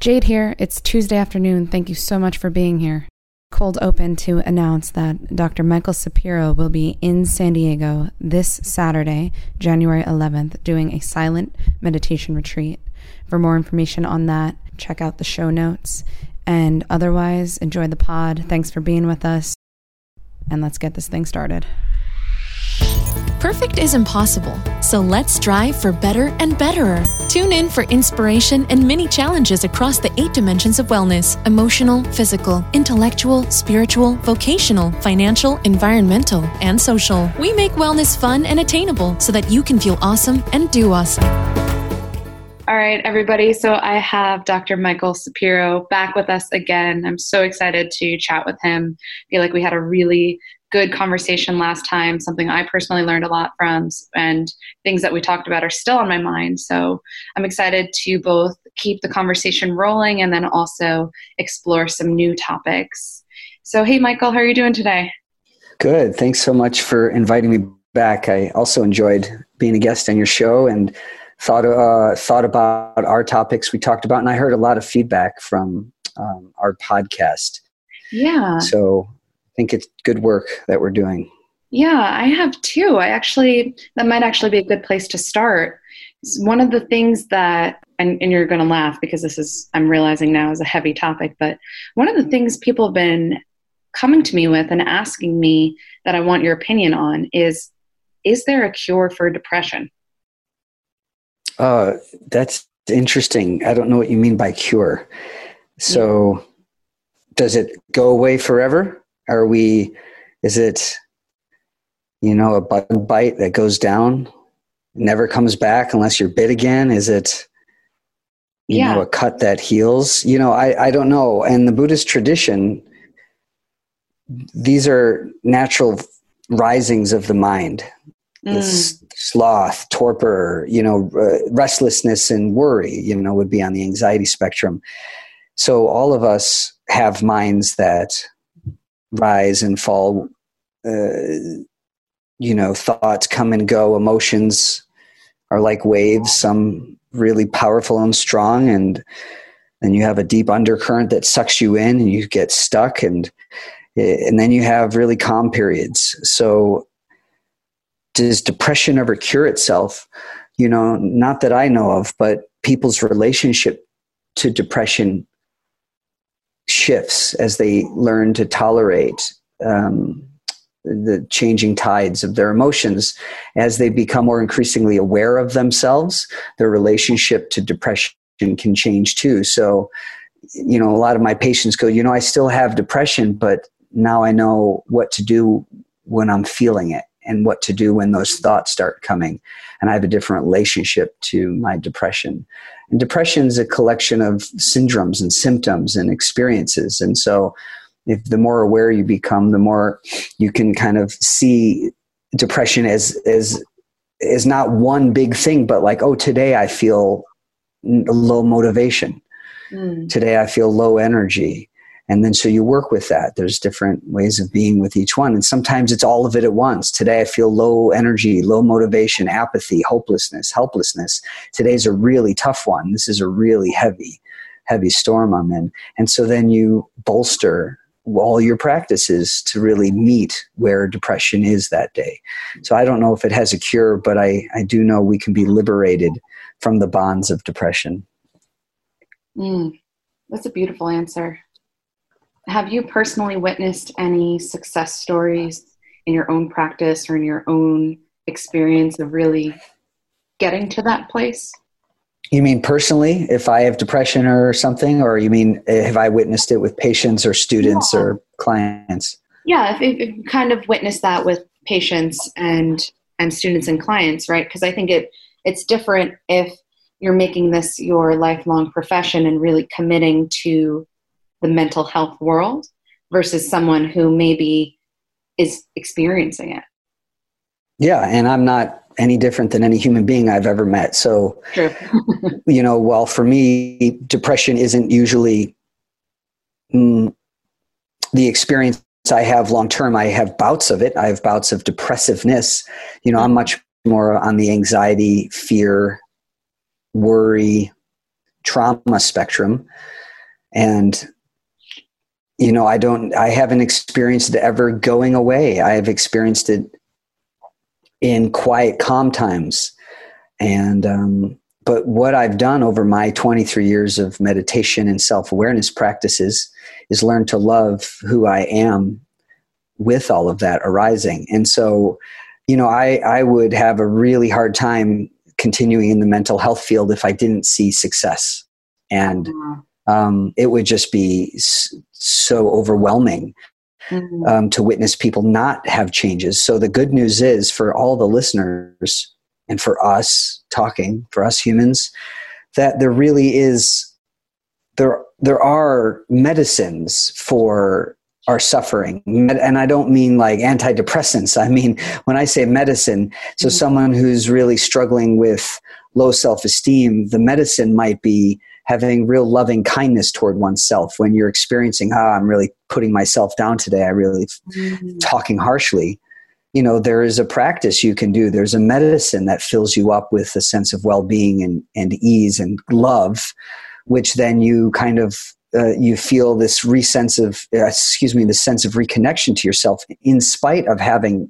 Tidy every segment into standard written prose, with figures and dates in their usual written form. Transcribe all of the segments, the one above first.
Jade here. It's Tuesday afternoon. Thank you so much for being here. Cold open to announce that Dr. Michael Sapiro will be in San Diego this Saturday, January 11th, doing a silent meditation retreat. For more information on that, check out the show notes. And otherwise, enjoy the pod. Thanks for being with us. And let's get this thing started. Perfect is impossible, so let's strive for better and betterer. Tune in for inspiration and many challenges across the 8 dimensions of wellness: emotional, physical, intellectual, spiritual, vocational, financial, environmental, and social. We make wellness fun and attainable so that you can feel awesome and do awesome. All right, everybody. So I have Dr. Michael Sapiro back with us again. I'm so excited to chat with him. I feel like we had a really good conversation last time, something I personally learned a lot from, and things that we talked about are still on my mind. So I'm excited to both keep the conversation rolling and then also explore some new topics. So, hey, Michael, how are you doing today? Good. Thanks so much for inviting me back. I also enjoyed being a guest on your show and thought about our topics we talked about, and I heard a lot of feedback from our podcast. Yeah. So I think it's good work that we're doing. Yeah, I have too. That might actually be a good place to start. One of the things that, and you're going to laugh because I'm realizing now is a heavy topic, but one of the things people have been coming to me with and asking me that I want your opinion on is there a cure for depression? That's interesting. I don't know what you mean by cure. So does it go away forever? Is it, a bug bite that goes down, never comes back unless you're bit again? Is it, a cut that heals? I don't know. And the Buddhist tradition, these are natural risings of the mind. Sloth, torpor, restlessness and worry, would be on the anxiety spectrum. So all of us have minds that rise and fall, thoughts come and go, emotions are like waves, some really powerful and strong, and then you have a deep undercurrent that sucks you in and you get stuck, and then you have really calm periods. So does depression ever cure itself? Not that I know of, but people's relationship to depression shifts as they learn to tolerate the changing tides of their emotions. As they become more increasingly aware of themselves, their relationship to depression can change too. So, a lot of my patients go, I still have depression, but now I know what to do when I'm feeling it and what to do when those thoughts start coming. And I have a different relationship to my depression. And depression is a collection of syndromes and symptoms and experiences. And so if the more aware you become, the more you can kind of see depression as not one big thing, but like, today I feel low motivation. Today I feel low energy. And then so you work with that. There's different ways of being with each one. And sometimes it's all of it at once. Today I feel low energy, low motivation, apathy, hopelessness, helplessness. Today's a really tough one. This is a really heavy storm I'm in. And so then you bolster all your practices to really meet where depression is that day. So I don't know if it has a cure, but I do know we can be liberated from the bonds of depression. That's a beautiful answer. Have you personally witnessed any success stories in your own practice or in your own experience of really getting to that place? You mean personally, if I have depression or something, or you mean have I witnessed it with patients or students or clients? Yeah, if you kind of witnessed that with patients and students and clients, right? Because I think it's different if you're making this your lifelong profession and really committing to the mental health world versus someone who maybe is experiencing it. Yeah, and I'm not any different than any human being I've ever met. So, True. While for me, depression isn't usually the experience I have long-term. I have bouts of it. I have bouts of depressiveness. I'm much more on the anxiety, fear, worry, trauma spectrum. And, I haven't experienced it ever going away. I have experienced it in quiet, calm times. And, but what I've done over my 23 years of meditation and self-awareness practices is learn to love who I am with all of that arising. And so, I would have a really hard time continuing in the mental health field if I didn't see success. And it would just be so overwhelming to witness people not have changes. So the good news is, for all the listeners and for us talking, for us humans, that there really is, there are medicines for our suffering. And I don't mean like antidepressants. I mean, when I say medicine, so someone who's really struggling with low self-esteem, the medicine might be having real loving kindness toward oneself. When you're experiencing, I'm really putting myself down today, I really talking harshly. There is a practice you can do. There's a medicine that fills you up with a sense of well-being and ease and love, which then you kind of, you feel this sense of reconnection to yourself, in spite of having,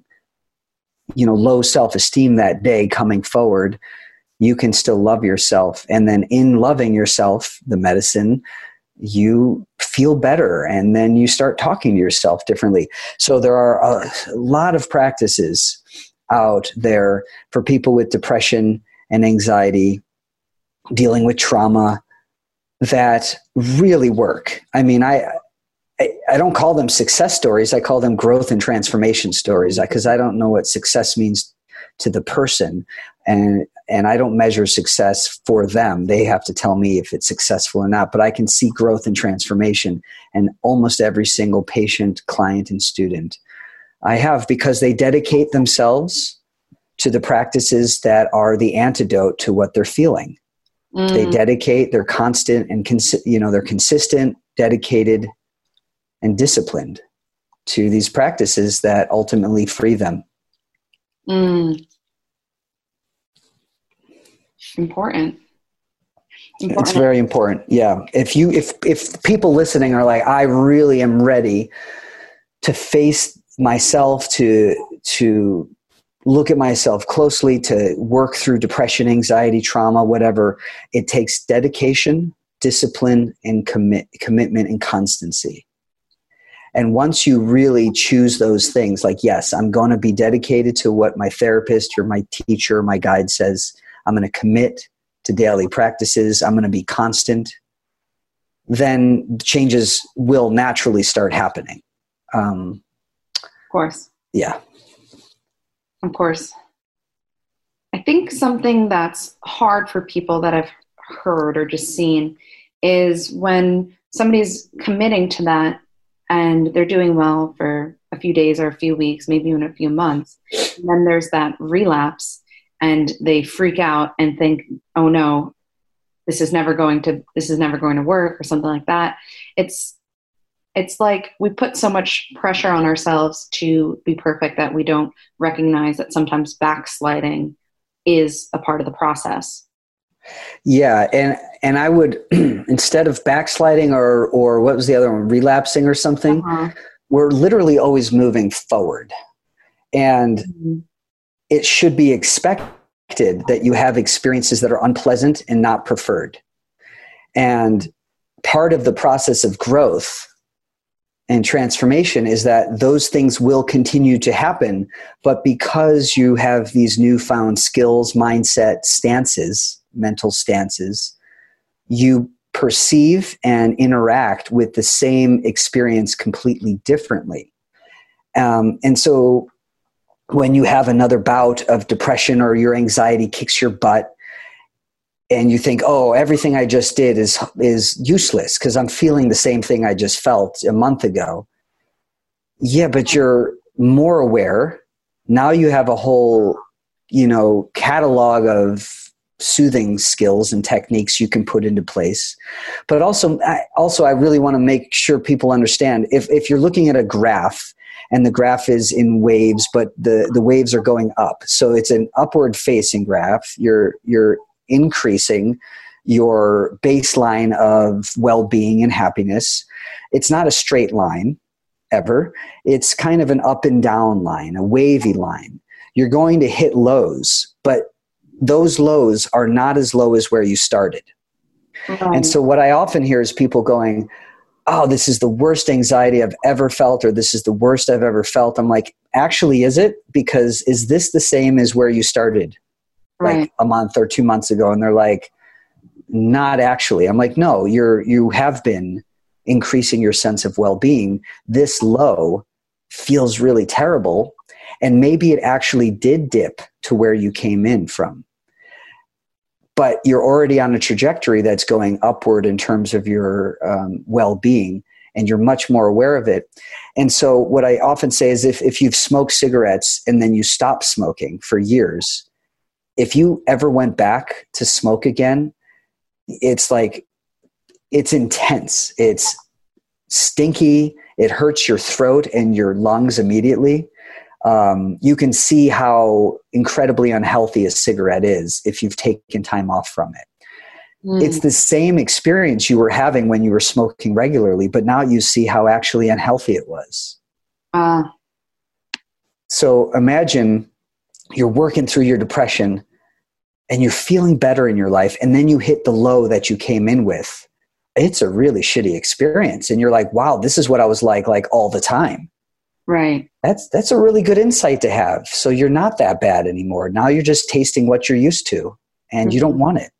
low self-esteem that day coming forward. You can still love yourself. And then in loving yourself, the medicine, you feel better, and then you start talking to yourself differently. So there are a lot of practices out there for people with depression and anxiety, dealing with trauma, that really work. I mean, I don't call them success stories. I call them growth and transformation stories, because I don't know what success means to the person. And I don't measure success for them. They have to tell me if it's successful or not. But I can see growth and transformation in almost every single patient, client, and student I have, because they dedicate themselves to the practices that are the antidote to what they're feeling. They dedicate, they're constant and they're consistent, dedicated, and disciplined to these practices that ultimately free them. Important. It's very important. Yeah. If people listening are like, I really am ready to face myself, to look at myself closely, to work through depression, anxiety, trauma, whatever, it takes dedication, discipline, and commitment and constancy. And once you really choose those things, like, yes, I'm going to be dedicated to what my therapist or my teacher, my guide says, I'm going to commit to daily practices, I'm going to be constant, then changes will naturally start happening. Of course. Yeah. Of course. I think something that's hard for people that I've heard or just seen is when somebody's committing to that and they're doing well for a few days or a few weeks, maybe even a few months, and then there's that relapse and they freak out and think, oh no, this is never going to work, or something like that. It's like we put so much pressure on ourselves to be perfect that we don't recognize that sometimes backsliding is a part of the process. Yeah. And I would, instead of backsliding or what was the other one, relapsing or something, we're literally always moving forward. And it should be expected that you have experiences that are unpleasant and not preferred. And part of the process of growth and transformation is that those things will continue to happen, but because you have these newfound skills, mindset, stances, mental stances, you perceive and interact with the same experience completely differently. And so when you have another bout of depression or your anxiety kicks your butt, and you think, oh, everything I just did is useless because I'm feeling the same thing I just felt a month ago. Yeah, but you're more aware. Now you have a whole, catalog of soothing skills and techniques you can put into place. But also I really want to make sure people understand, if you're looking at a graph and the graph is in waves, but the waves are going up. So it's an upward facing graph. You're increasing your baseline of well-being and happiness. It's not a straight line ever. It's kind of an up and down line, a wavy line. You're going to hit lows, but those lows are not as low as where you started. Right. And so what I often hear is people going, oh, this is the worst anxiety I've ever felt, or this is the worst I've ever felt. I'm like, actually, is it? Because is this the same as where you started like a month or 2 months ago? And they're like, not actually. I'm like, no, you have been increasing your sense of well-being. This low feels really terrible. And maybe it actually did dip to where you came in from. But you're already on a trajectory that's going upward in terms of your well-being, and you're much more aware of it. And so what I often say is if you've smoked cigarettes and then you stop smoking for years, if you ever went back to smoke again, it's like, it's intense. It's stinky. It hurts your throat and your lungs immediately. You can see how incredibly unhealthy a cigarette is if you've taken time off from it. It's the same experience you were having when you were smoking regularly, but now you see how actually unhealthy it was. So imagine you're working through your depression and you're feeling better in your life, and then you hit the low that you came in with. It's a really shitty experience. And you're like, wow, this is what I was like all the time. Right. That's a really good insight to have. So you're not that bad anymore. Now you're just tasting what you're used to, and you don't want it.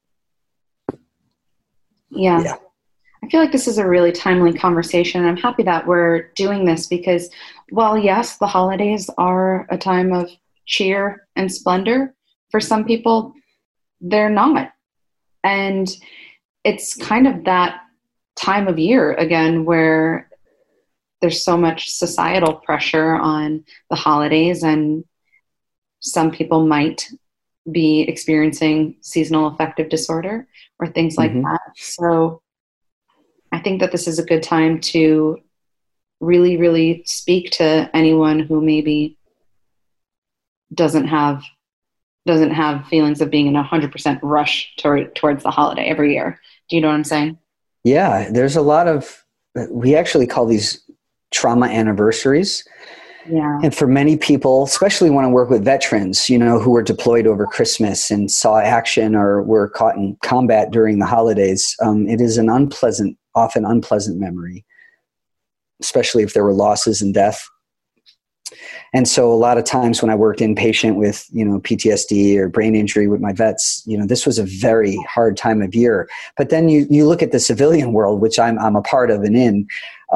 Yeah. I feel like this is a really timely conversation. I'm happy that we're doing this because while yes, the holidays are a time of cheer and splendor, for some people, they're not. And it's kind of that time of year again where there's so much societal pressure on the holidays, and some people might be experiencing seasonal affective disorder or things like that. So I think that this is a good time to really, really speak to anyone who maybe doesn't have feelings of being in 100% rush towards the holiday every year. Do you know what I'm saying? Yeah, there's a lot of, we actually call these trauma anniversaries. Yeah. And for many people, especially when I work with veterans, who were deployed over Christmas and saw action or were caught in combat during the holidays, it is an often unpleasant memory, especially if there were losses and death. And so a lot of times when I worked inpatient with, PTSD or brain injury with my vets, this was a very hard time of year. But then you look at the civilian world, which I'm a part of and in,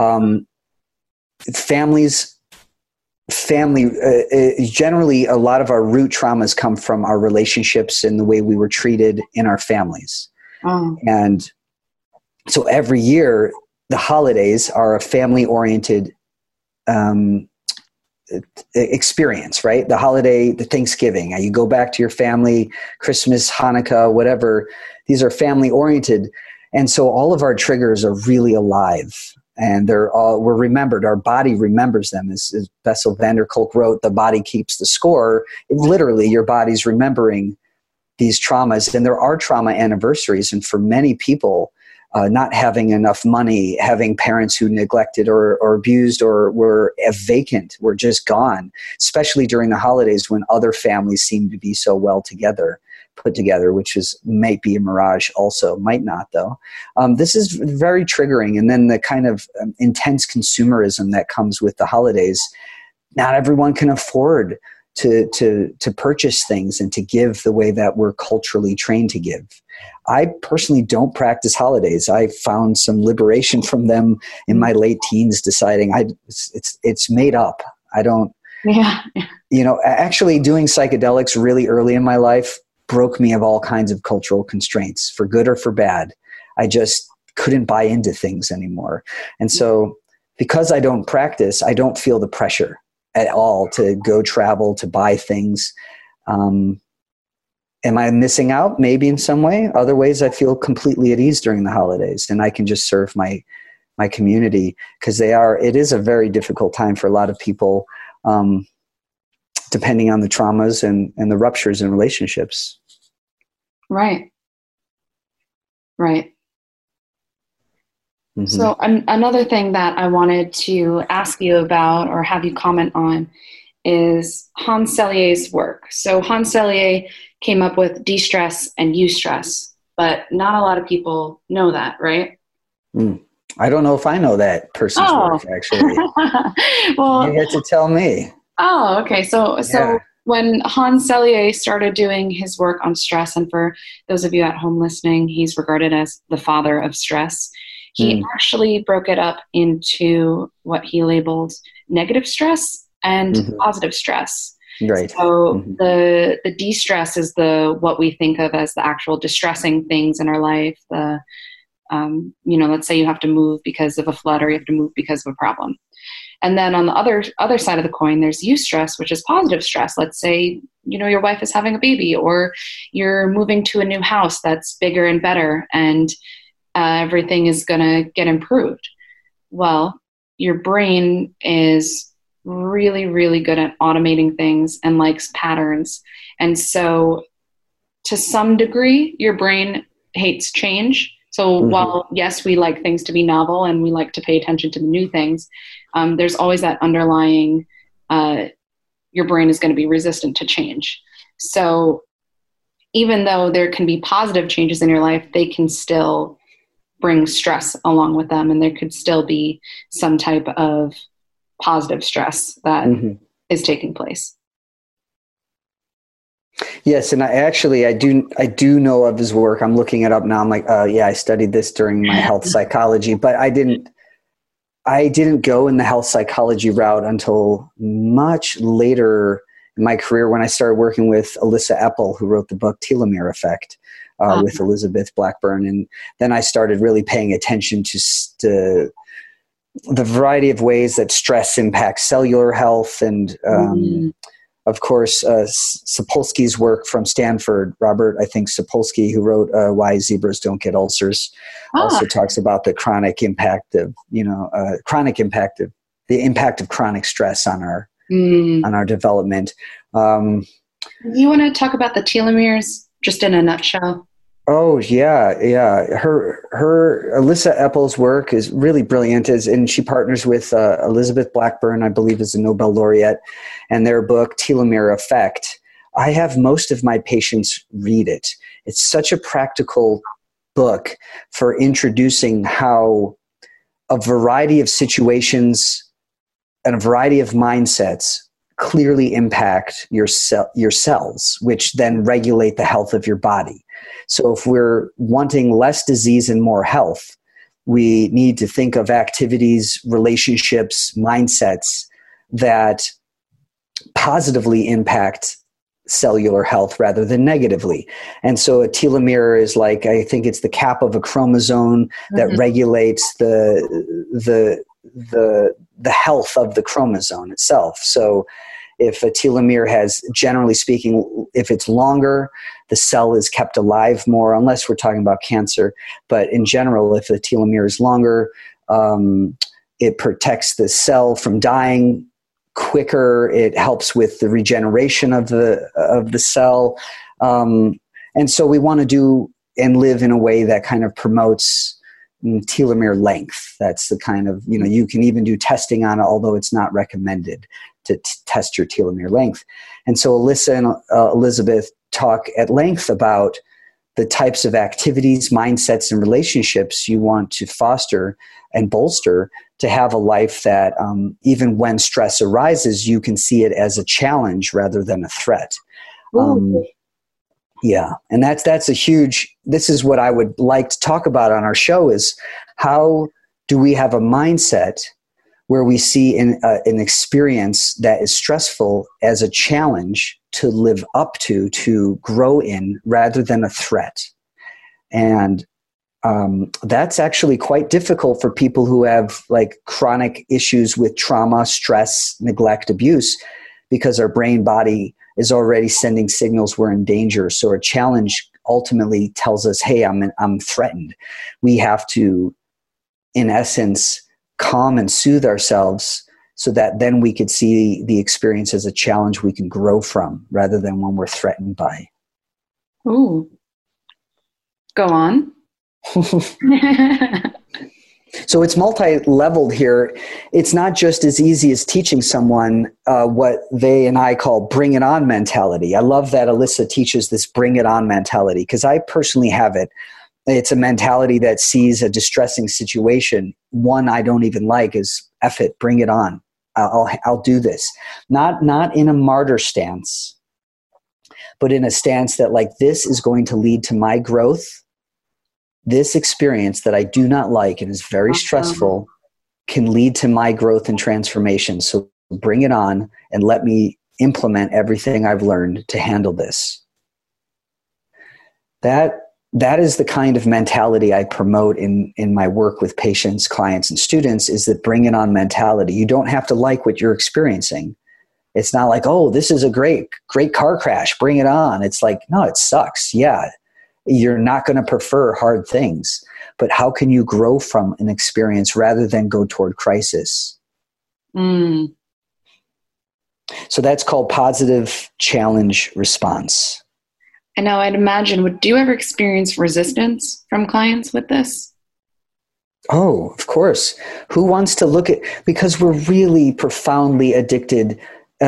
generally a lot of our root traumas come from our relationships and the way we were treated in our families. And so every year the holidays are a family-oriented experience, right? The holiday, the Thanksgiving, you go back to your family, Christmas, Hanukkah, whatever. These are family-oriented. And so all of our triggers are really alive. And we're remembered. Our body remembers them. As Bessel van der Kolk wrote, the body keeps the score. Literally, your body's remembering these traumas. And there are trauma anniversaries. And for many people, not having enough money, having parents who neglected or abused or were vacant, were just gone, especially during the holidays when other families seem to be so well put together, which might be a mirage also, might not though. This is very triggering. And then the kind of intense consumerism that comes with the holidays. Not everyone can afford to purchase things and to give the way that we're culturally trained to give. I personally don't practice holidays. I found some liberation from them in my late teens, deciding it's made up. I don't, actually doing psychedelics really early in my life broke me of all kinds of cultural constraints, for good or for bad. I just couldn't buy into things anymore. And so because I don't practice, I don't feel the pressure at all to go travel, to buy things. Am I missing out? Maybe in some way. Other ways I feel completely at ease during the holidays, and I can just serve my community, because it is a very difficult time for a lot of people, depending on the traumas and the ruptures in relationships. Right. Right. Mm-hmm. So another thing that I wanted to ask you about or have you comment on is Hans Selye's work. So Hans Selye came up with de-stress and eustress, but not a lot of people know that, right? I don't know if I know that person's work, actually. Well, You had to tell me. Oh, okay. So Yeah. when Hans Selye started doing his work on stress, and for those of you at home listening, he's regarded as the father of stress. He actually broke it up into what he labeled negative stress and positive stress. Right. So the de-stress is what we think of as the actual distressing things in our life. Let's say you have to move because of a flood, or you have to move because of a problem. And then on the other side of the coin, there's eustress, which is positive stress. Let's say, your wife is having a baby, or you're moving to a new house that's bigger and better, and everything is going to get improved. Well, your brain is really, really good at automating things and likes patterns. And so to some degree, your brain hates change. So while, yes, we like things to be novel and we like to pay attention to the new things, there's always that underlying, your brain is going to be resistant to change. So even though there can be positive changes in your life, they can still bring stress along with them. And there could still be some type of positive stress that is taking place. Yes, and I do know of his work. I'm looking it up now. I'm like, I studied this during my health psychology, but I didn't go in the health psychology route until much later in my career, when I started working with Elissa Epel, who wrote the book Telomere Effect with Elizabeth Blackburn, and then I started really paying attention to the variety of ways that stress impacts cellular health, and of course, Sapolsky's work from Stanford, Robert, I think Sapolsky, who wrote Why Zebras Don't Get Ulcers, also talks about the chronic impact of, the impact of chronic stress on our development. You want to talk about the telomeres just in a nutshell? Oh yeah. Her Elissa Epel's work is really brilliant, and she partners with Elizabeth Blackburn, I believe, is a Nobel laureate, and their book Telomere Effect. I have most of my patients read it. It's such a practical book for introducing how a variety of situations and a variety of mindsets clearly impact your cells, which then regulate the health of your body. So if we're wanting less disease and more health, we need to think of activities, relationships, mindsets that positively impact cellular health rather than negatively. And so a telomere is like, I think it's the cap of a chromosome that regulates the health of the chromosome itself. So if a telomere has, generally speaking, if it's longer, the cell is kept alive more, unless we're talking about cancer. But in general, if the telomere is longer, it protects the cell from dying quicker. It helps with the regeneration of the cell. And so we want to do and live in a way that kind of promotes telomere length. That's the kind of, you can even do testing on it, although it's not recommended to test your telomere length. And so Elissa and Elizabeth talk at length about the types of activities, mindsets, and relationships you want to foster and bolster to have a life that even when stress arises, you can see it as a challenge rather than a threat. Yeah, and that's a huge, this is what I would like to talk about on our show, is how do we have a mindset where we see an experience that is stressful as a challenge to live up to grow in, rather than a threat. And that's actually quite difficult for people who have like chronic issues with trauma, stress, neglect, abuse, because our brain body is already sending signals we're in danger. So a challenge ultimately tells us, hey, I'm threatened. We have to, in essence, calm and soothe ourselves so that then we could see the experience as a challenge we can grow from, rather than one we're threatened by. Ooh. Go on. So it's multi-leveled here. It's not just as easy as teaching someone what they and I call bring it on mentality. I love that Alyssa teaches this bring it on mentality, because I personally have it. It's a mentality that sees a distressing situation, one I don't even like, as F it, bring it on. I'll do this. Not in a martyr stance, but in a stance that, like, this is going to lead to my growth. This experience that I do not like and is very stressful can lead to my growth and transformation. So bring it on and let me implement everything I've learned to handle this. That is the kind of mentality I promote in my work with patients, clients, and students, is that bring it on mentality. You don't have to like what you're experiencing. It's not like, oh, this is a great car crash, bring it on. It's like, no, it sucks. Yeah. You're not going to prefer hard things, but how can you grow from an experience rather than go toward crisis? So that's called positive challenge response. And now I'd imagine, do you ever experience resistance from clients with this? Oh, of course. Who wants to look at, because we're really profoundly addicted,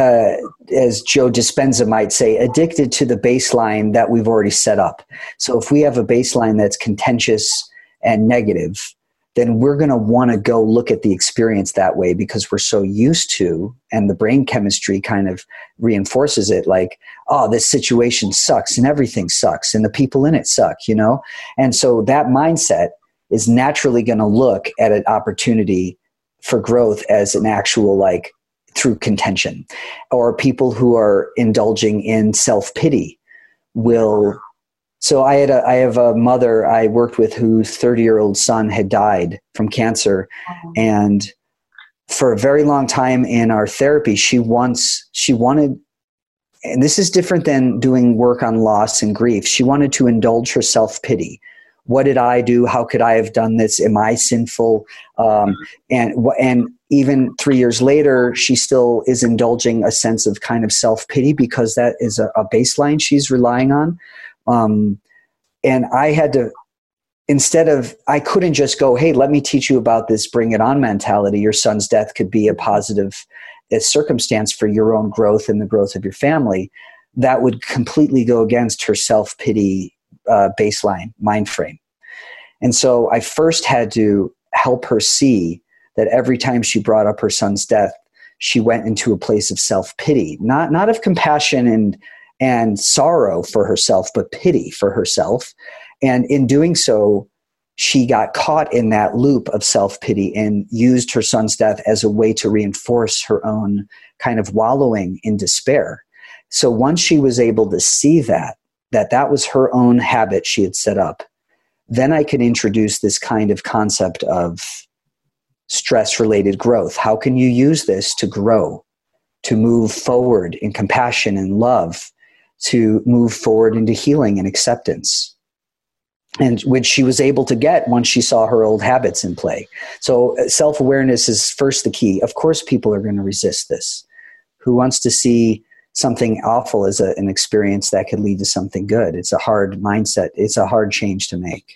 as Joe Dispenza might say, addicted to the baseline that we've already set up. So if we have a baseline that's contentious and negative, then we're going to want to go look at the experience that way, because we're so used to, and the brain chemistry kind of reinforces it, like, oh, this situation sucks and everything sucks and the people in it suck, And so that mindset is naturally going to look at an opportunity for growth as an actual, like, through contention. Or people who are indulging in self-pity will. So I have a mother I worked with whose 30-year-old son had died from cancer. And for a very long time in our therapy, she wanted, and this is different than doing work on loss and grief, she wanted to indulge her self-pity. What did I do? How could I have done this? Am I sinful? And even 3 years later, she still is indulging a sense of kind of self-pity, because that is a baseline she's relying on. And I had to, I couldn't just go, hey, let me teach you about this bring it on mentality. Your son's death could be a positive circumstance for your own growth and the growth of your family. That would completely go against her self-pity baseline mind frame. And so I first had to help her see that every time she brought up her son's death, she went into a place of self-pity, not of compassion and sorrow for herself, but pity for herself. And in doing so, she got caught in that loop of self-pity and used her son's death as a way to reinforce her own kind of wallowing in despair. So once she was able to see that was her own habit she had set up, then I could introduce this kind of concept of stress-related growth. How can you use this to grow, to move forward in compassion and love, to move forward into healing and acceptance? And which she was able to get once she saw her old habits in play. So self-awareness is first the key. Of course, people are going to resist this. Who wants to see something awful as an experience that could lead to something good? It's a hard mindset. It's a hard change to make.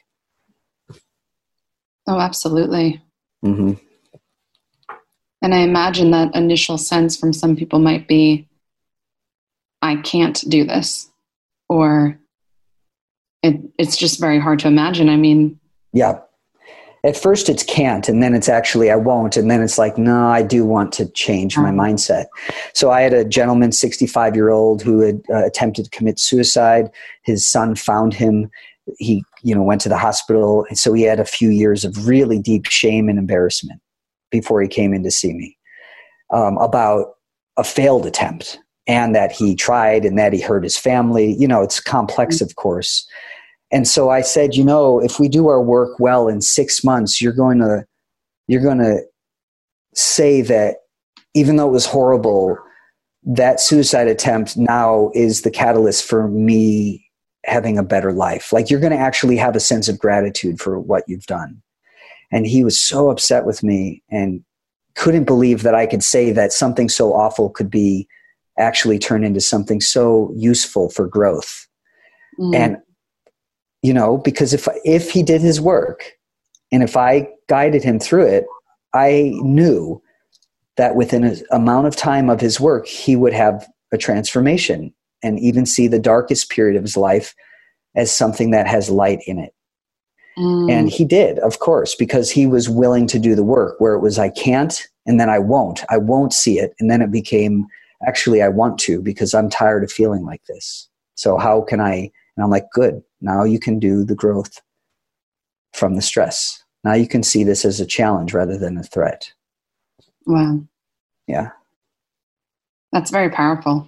Oh, absolutely. Mm-hmm. And I imagine that initial sense from some people might be, I can't do this, or it's just very hard to imagine. I mean, yeah. At first it's can't, and then it's actually I won't, and then it's like, no, I do want to change my mindset. So I had a gentleman, 65-year-old, who had attempted to commit suicide. His son found him. He, went to the hospital, and so he had a few years of really deep shame and embarrassment before he came in to see me about a failed attempt, and that he tried, and that he hurt his family. It's complex, of course. And so I said, if we do our work well, in 6 months, you're going to say that even though it was horrible, that suicide attempt now is the catalyst for me having a better life. Like, you're going to actually have a sense of gratitude for what you've done. And he was so upset with me and couldn't believe that I could say that something so awful could be actually turn into something so useful for growth. And because if he did his work and if I guided him through it, I knew that within an amount of time of his work, he would have a transformation and even see the darkest period of his life as something that has light in it. And he did, of course, because he was willing to do the work, where it was, I can't, and then I won't see it. And then it became, actually, I want to, because I'm tired of feeling like this. So how can I, and I'm like, good, now you can do the growth from the stress. Now you can see this as a challenge rather than a threat. Wow. Yeah. That's very powerful.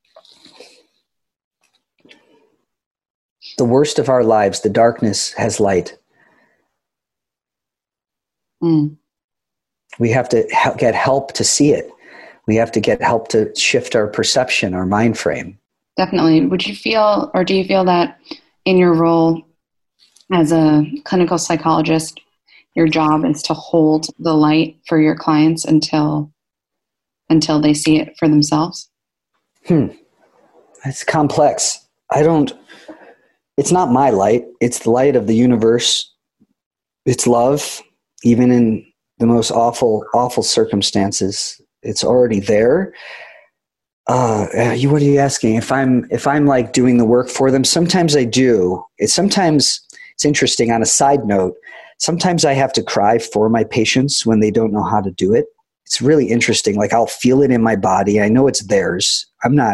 The worst of our lives, the darkness has light. We have to get help to see it. We have to get help to shift our perception, our mind frame. Definitely. Would you feel, or do you feel that in your role as a clinical psychologist, your job is to hold the light for your clients until they see it for themselves? It's complex. It's not my light. It's the light of the universe. It's love, even in the most awful circumstances. It's already there. What are you asking? If I'm like doing the work for them, sometimes I do. It's interesting. On a side note, sometimes I have to cry for my patients when they don't know how to do it. It's really interesting. Like, I'll feel it in my body. I know it's theirs.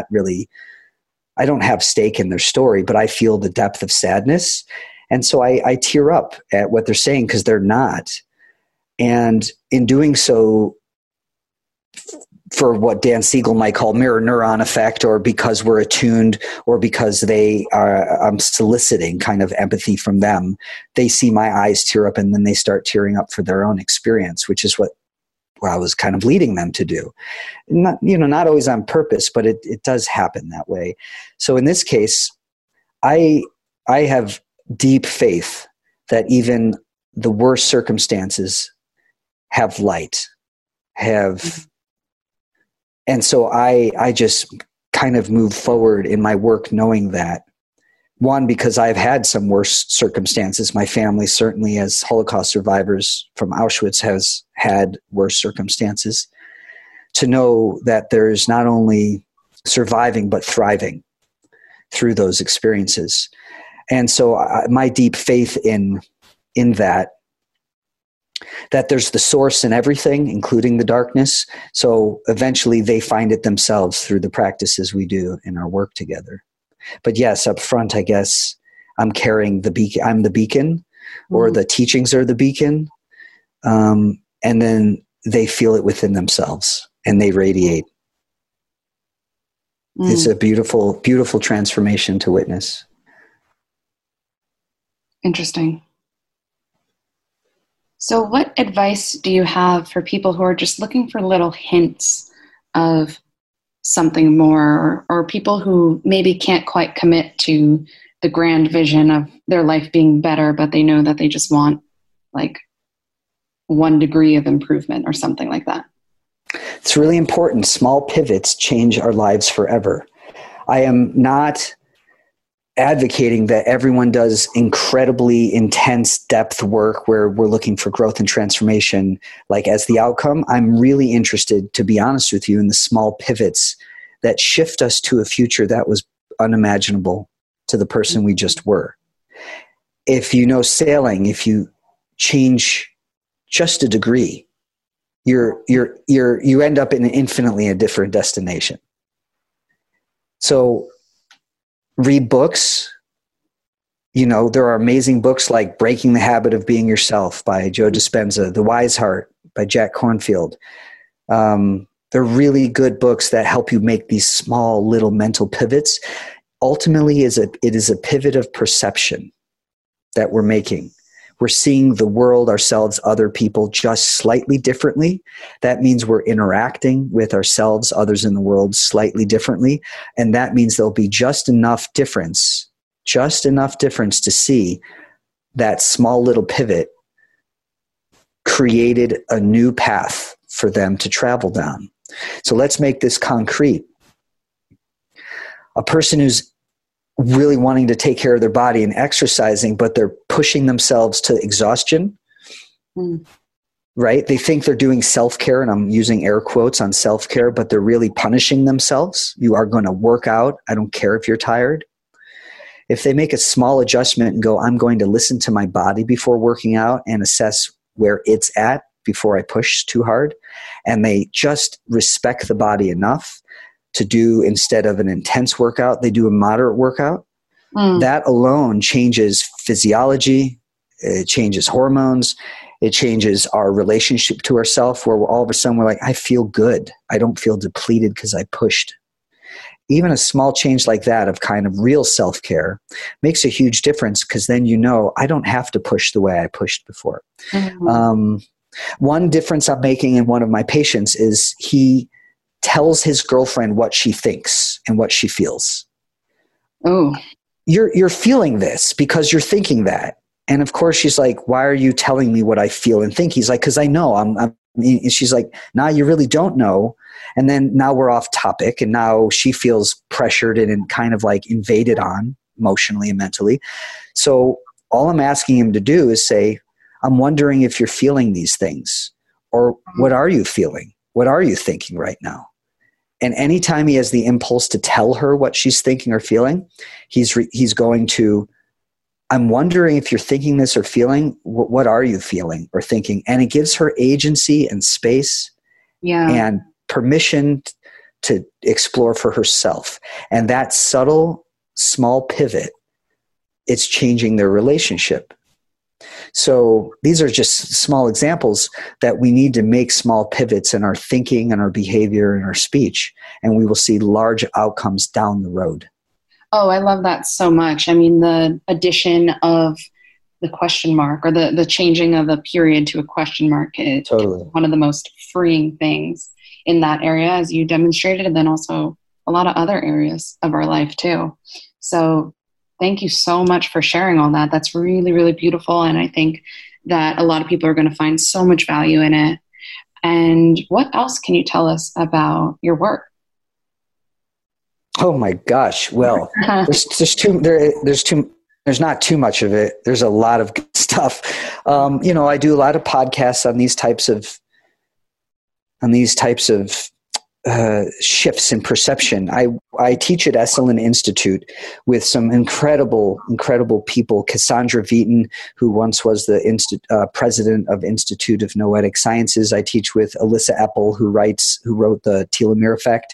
I don't have stake in their story, but I feel the depth of sadness. And so I tear up at what they're saying because they're not. And in doing so, for what Dan Siegel might call mirror neuron effect, or because we're attuned, or because I'm soliciting kind of empathy from them, they see my eyes tear up and then they start tearing up for their own experience, which is what I was kind of leading them to do. Not always on purpose, but it does happen that way. So in this case, I have deep faith that even the worst circumstances have light, and so I just kind of move forward in my work knowing that. One, because I've had some worse circumstances. My family, certainly as Holocaust survivors from Auschwitz, has had worse circumstances. To know that there's not only surviving, but thriving through those experiences. And so my deep faith in that there's the source in everything, including the darkness. So eventually they find it themselves through the practices we do in our work together. But yes, up front, I guess I'm carrying the beacon. I'm the beacon, or the teachings are the beacon. And then they feel it within themselves and they radiate. It's a beautiful, beautiful transformation to witness. Interesting. So what advice do you have for people who are just looking for little hints of something more, or people who maybe can't quite commit to the grand vision of their life being better, but they know that they just want like 1 degree of improvement or something like that? It's really important. Small pivots change our lives forever. I am not advocating that everyone does incredibly intense depth work where we're looking for growth and transformation like as the outcome. I'm really interested, to be honest with you, in the small pivots that shift us to a future that was unimaginable to the person we just were. If you know sailing, if you change just a degree, you end up in infinitely a different destination. So read books. There are amazing books like Breaking the Habit of Being Yourself by Joe Dispenza, The Wise Heart by Jack Kornfield. They're really good books that help you make these small little mental pivots. Ultimately, it is a pivot of perception that we're making. We're seeing the world, ourselves, other people just slightly differently. That means we're interacting with ourselves, others in the world slightly differently. And that means there'll be just enough difference to see that small little pivot created a new path for them to travel down. So let's make this concrete. A person who's really wanting to take care of their body and exercising, but they're pushing themselves to exhaustion. Right? They think they're doing self-care, and I'm using air quotes on self-care, but they're really punishing themselves. You are going to work out. I don't care if you're tired. If they make a small adjustment and go, I'm going to listen to my body before working out and assess where it's at before I push too hard, and they just respect the body enough to do, instead of an intense workout, they do a moderate workout. That alone changes physiology. It changes hormones. It changes our relationship to ourselves, where all of a sudden we're like, I feel good. I don't feel depleted because I pushed. Even a small change like that of kind of real self-care makes a huge difference, because then I don't have to push the way I pushed before. One difference I'm making in one of my patients is he tells his girlfriend what she thinks and what she feels. Oh, you're feeling this because you're thinking that. And of course she's like, why are you telling me what I feel and think? He's like, because I know. And she's like, nah, you really don't know. And then now we're off topic, and now she feels pressured and kind of like invaded on emotionally and mentally. So all I'm asking him to do is say, I'm wondering if you're feeling these things, or what are you feeling? What are you thinking right now? And anytime he has the impulse to tell her what she's thinking or feeling, he's going to, I'm wondering if you're thinking this or feeling, what are you feeling or thinking? And it gives her agency and space and permission to explore for herself. And that subtle, small pivot, it's changing their relationship. So these are just small examples that we need to make small pivots in our thinking and our behavior and our speech, and we will see large outcomes down the road. Oh, I love that so much. I mean, the addition of the question mark, or the changing of a period to a question mark, is totally one of the most freeing things in that area, as you demonstrated, and then also a lot of other areas of our life too. So thank you so much for sharing all that. That's really, really beautiful. And I think that a lot of people are going to find so much value in it. And what else can you tell us about your work? Oh my gosh. Well, there's not too much of it. There's a lot of good stuff. I do a lot of podcasts on these types of shifts in perception. I teach at Esalen Institute with some incredible people. Cassandra Vieten, who once was the president of Institute of Noetic Sciences. I teach with Alyssa Epple, who wrote the Telomere Effect.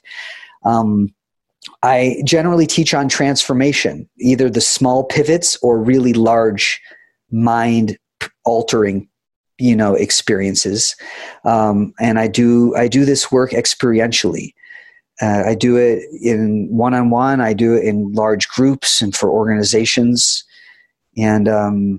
I generally teach on transformation, either the small pivots or really large mind altering experiences. And I do this work experientially. I do it in one-on-one. I do it in large groups and for organizations. And,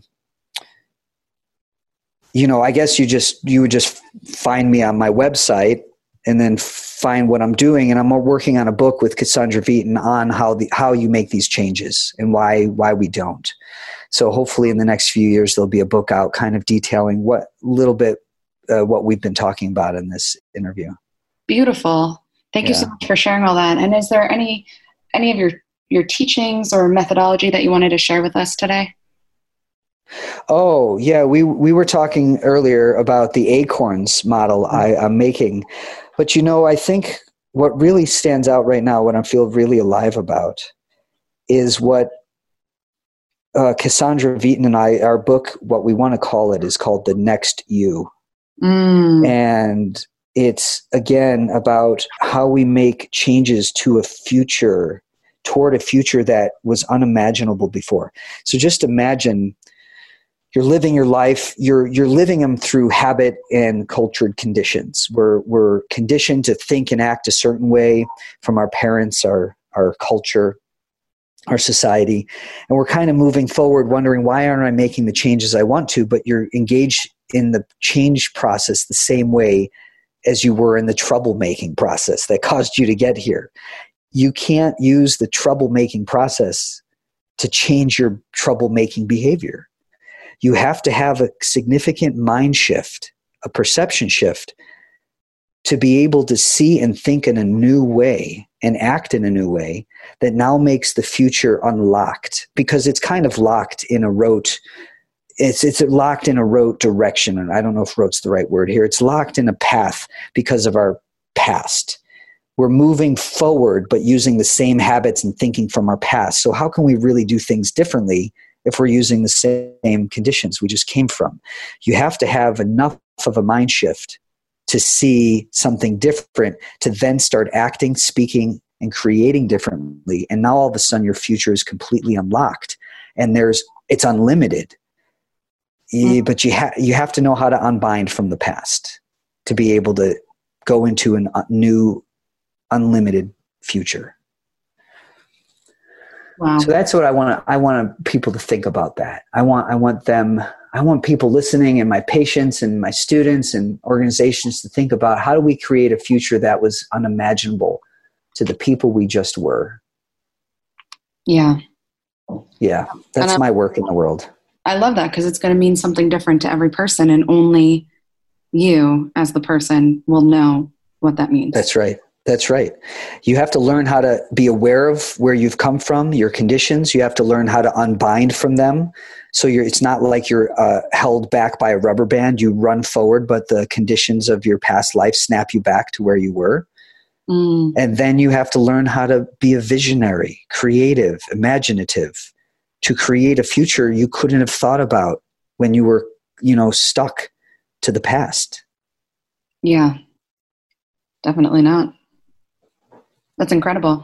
I guess you would just find me on my website and then find what I'm doing. And I'm working on a book with Cassandra Vieten on how you make these changes and why we don't. So hopefully in the next few years, there'll be a book out kind of detailing what we've been talking about in this interview. Beautiful. Thank you so much for sharing all that. And is there any of your teachings or methodology that you wanted to share with us today? Oh, yeah. We were talking earlier about the acorns model I'm making. But, I think what really stands out right now, what I feel really alive about, is what Cassandra Vieten and our book, what we want to call it, is called The Next You. And it's, again, about how we make changes to toward a future that was unimaginable before. So just imagine you're living your life, you're living them through habit and cultured conditions. We're conditioned to think and act a certain way from our parents, our culture, our society. And we're kind of moving forward wondering, why aren't I making the changes I want to? But you're engaged in the change process the same way as you were in the troublemaking process that caused you to get here. You can't use the troublemaking process to change your troublemaking behavior. You have to have a significant mind shift, a perception shift, to be able to see and think in a new way and act in a new way that now makes the future unlocked, because it's kind of locked in a rote. It's locked in a rote direction. And I don't know if rote's the right word here. It's locked in a path because of our past. We're moving forward, but using the same habits and thinking from our past. So how can we really do things differently if we're using the same conditions we just came from? You have to have enough of a mind shift to see something different, to then start acting, speaking, and creating differently. And now all of a sudden your future is completely unlocked, and it's unlimited. But you have to know how to unbind from the past to be able to go into a new unlimited future. Wow. So that's what I want people to think about that. I want people listening, and my patients and my students and organizations to think about, how do we create a future that was unimaginable to the people we just were? Yeah. Yeah. That's my work in the world. I love that, because it's going to mean something different to every person, and only you as the person will know what that means. That's right. That's right. You have to learn how to be aware of where you've come from, your conditions. You have to learn how to unbind from them. So it's not like you're held back by a rubber band. You run forward, but the conditions of your past life snap you back to where you were. And then you have to learn how to be a visionary, creative, imaginative, to create a future you couldn't have thought about when you were, stuck to the past. Yeah, definitely not. That's incredible.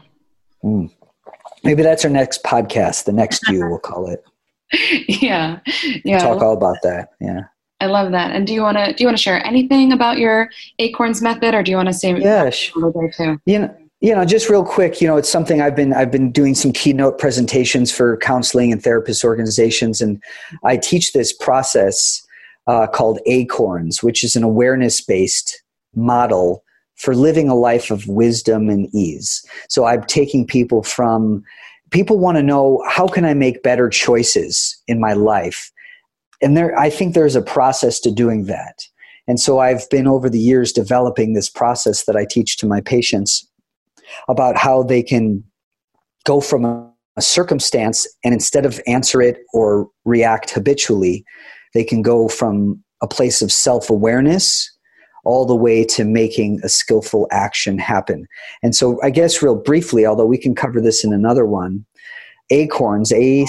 Maybe that's our next podcast. The next you, we'll call it. Yeah. We'll talk all about that. Yeah. I love that. And do you want to share anything about your Acorns method, or do you want to say there too? Just real quick, it's something I've been doing some keynote presentations for counseling and therapist organizations. And I teach this process called Acorns, which is an awareness-based model for living a life of wisdom and ease. So I'm taking people want to know, how can I make better choices in my life? And I think there's a process to doing that. And so I've been over the years developing this process that I teach to my patients about how they can go from a circumstance, and instead of answer it or react habitually, they can go from a place of self-awareness all the way to making a skillful action happen. And so I guess real briefly, although we can cover this in another one, Acorns,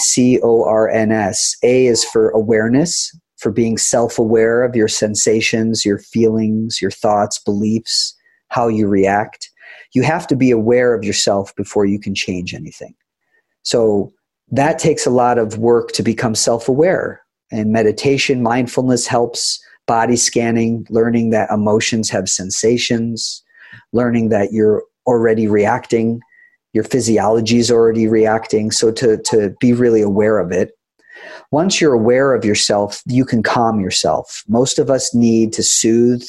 ACORNS, A is for awareness, for being self-aware of your sensations, your feelings, your thoughts, beliefs, how you react. You have to be aware of yourself before you can change anything. So that takes a lot of work to become self-aware. And meditation, mindfulness helps. Body scanning, learning that emotions have sensations, learning that you're already reacting, your physiology is already reacting. So to be really aware of it. Once you're aware of yourself, you can calm yourself. Most of us need to soothe,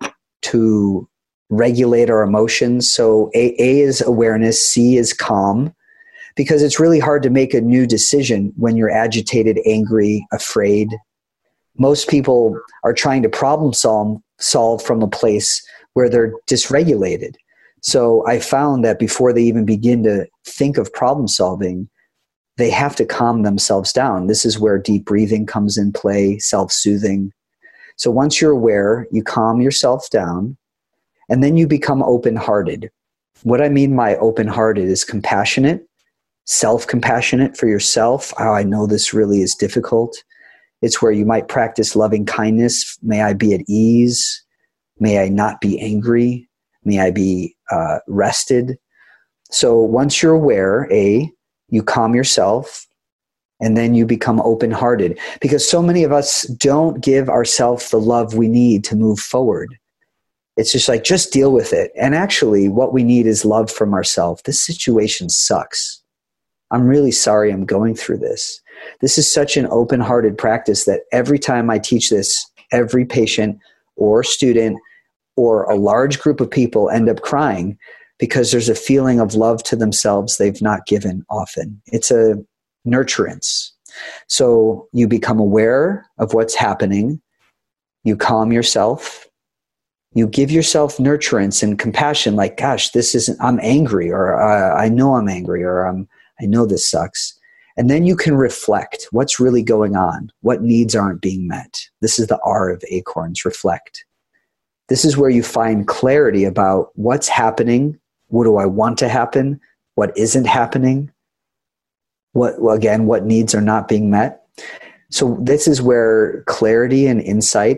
to regulate our emotions. So A is awareness, C is calm, because it's really hard to make a new decision when you're agitated, angry, afraid. Most people are trying to problem solve from a place where they're dysregulated. So I found that before they even begin to think of problem solving, they have to calm themselves down. This is where deep breathing comes in play, self-soothing. So once you're aware, you calm yourself down, and then you become open-hearted. What I mean by open-hearted is compassionate, self-compassionate for yourself. Oh, I know this really is difficult. It's where you might practice loving kindness. May I be at ease. May I not be angry. May I be rested. So once you're aware, you calm yourself, and then you become open-hearted. Because so many of us don't give ourselves the love we need to move forward. It's just like, just deal with it. And actually, what we need is love from ourselves. This situation sucks. I'm really sorry I'm going through this. This is such an open-hearted practice that every time I teach this, every patient or student or a large group of people end up crying, because there's a feeling of love to themselves they've not given often. It's a nurturance. So you become aware of what's happening. You calm yourself. You give yourself nurturance and compassion, like, gosh, I'm angry, or I know I'm angry, or I know this sucks. And then you can reflect what's really going on, what needs aren't being met. This is the R of Acorns, reflect. This is where you find clarity about what's happening, what do I want to happen, what isn't happening, what needs are not being met. So this is where clarity and insight.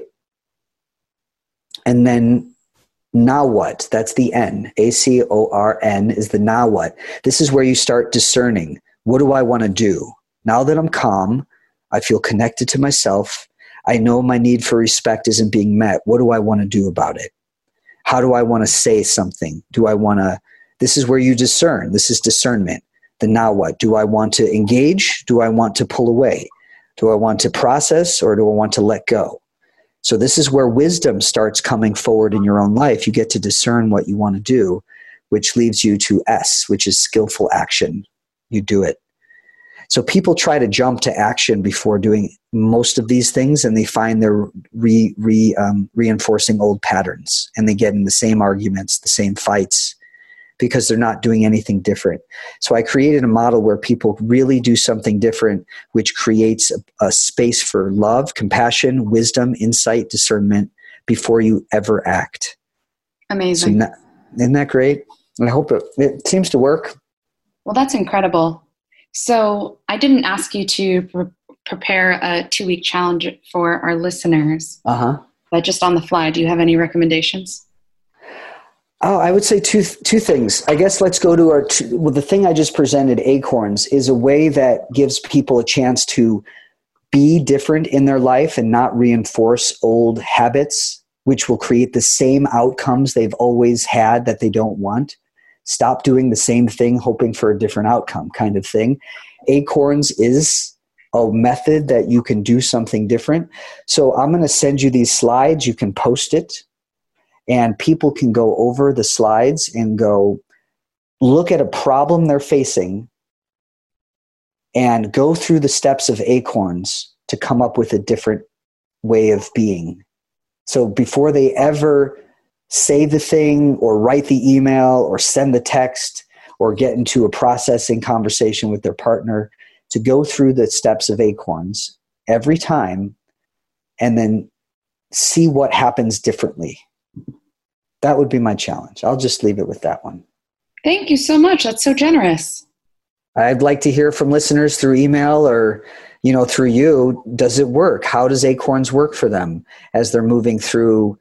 And then now what? That's the N. ACORN is the now what. This is where you start discerning. What do I want to do? Now that I'm calm, I feel connected to myself. I know my need for respect isn't being met. What do I want to do about it? How do I want to say something? This is where you discern. This is discernment. The now what? Do I want to engage? Do I want to pull away? Do I want to process, or do I want to let go? So this is where wisdom starts coming forward in your own life. You get to discern what you want to do, which leads you to S, which is skillful action. You do it. So people try to jump to action before doing most of these things, and they find they're reinforcing old patterns, and they get in the same arguments, the same fights, because they're not doing anything different. So I created a model where people really do something different, which creates a space for love, compassion, wisdom, insight, discernment before you ever act. Amazing. So isn't that great? I hope it seems to work. Well, that's incredible. So I didn't ask you to prepare a 2-week challenge for our listeners. But just on the fly, do you have any recommendations? Oh, I would say two things. I guess let's go to the thing I just presented, Acorns, is a way that gives people a chance to be different in their life and not reinforce old habits, which will create the same outcomes they've always had that they don't want. Stop doing the same thing, hoping for a different outcome kind of thing. Acorns is a method that you can do something different. So I'm going to send you these slides. You can post it. And people can go over the slides and go look at a problem they're facing and go through the steps of Acorns to come up with a different way of being. So before they ever say the thing or write the email or send the text or get into a processing conversation with their partner, to go through the steps of Acorns every time and then see what happens differently. That would be my challenge. I'll just leave it with that one. Thank you so much. That's so generous. I'd like to hear from listeners through email or, through you. Does it work? How does Acorns work for them as they're moving through,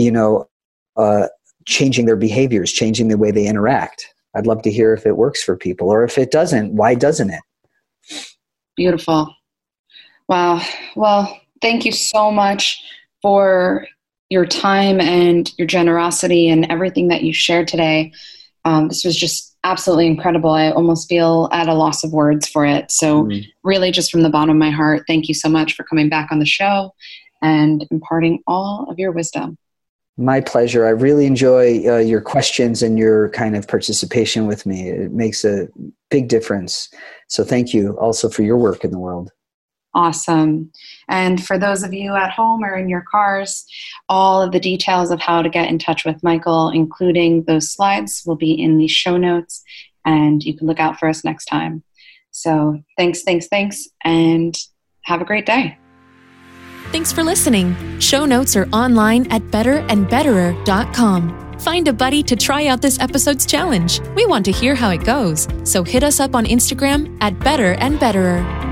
changing their behaviors, changing the way they interact? I'd love to hear if it works for people, or if it doesn't, why doesn't it? Beautiful. Wow. Well, thank you so much for your time and your generosity and everything that you shared today. This was just absolutely incredible. I almost feel at a loss of words for it. So really, just from the bottom of my heart, thank you so much for coming back on the show and imparting all of your wisdom. My pleasure. I really enjoy your questions and your kind of participation with me. It makes a big difference. So thank you also for your work in the world. Awesome. And for those of you at home or in your cars, all of the details of how to get in touch with Michael, including those slides, will be in the show notes, and you can look out for us next time. So thanks, and have a great day. Thanks for listening. Show notes are online at betterandbetterer.com. Find a buddy to try out this episode's challenge. We want to hear how it goes, so hit us up on Instagram at betterandbetterer.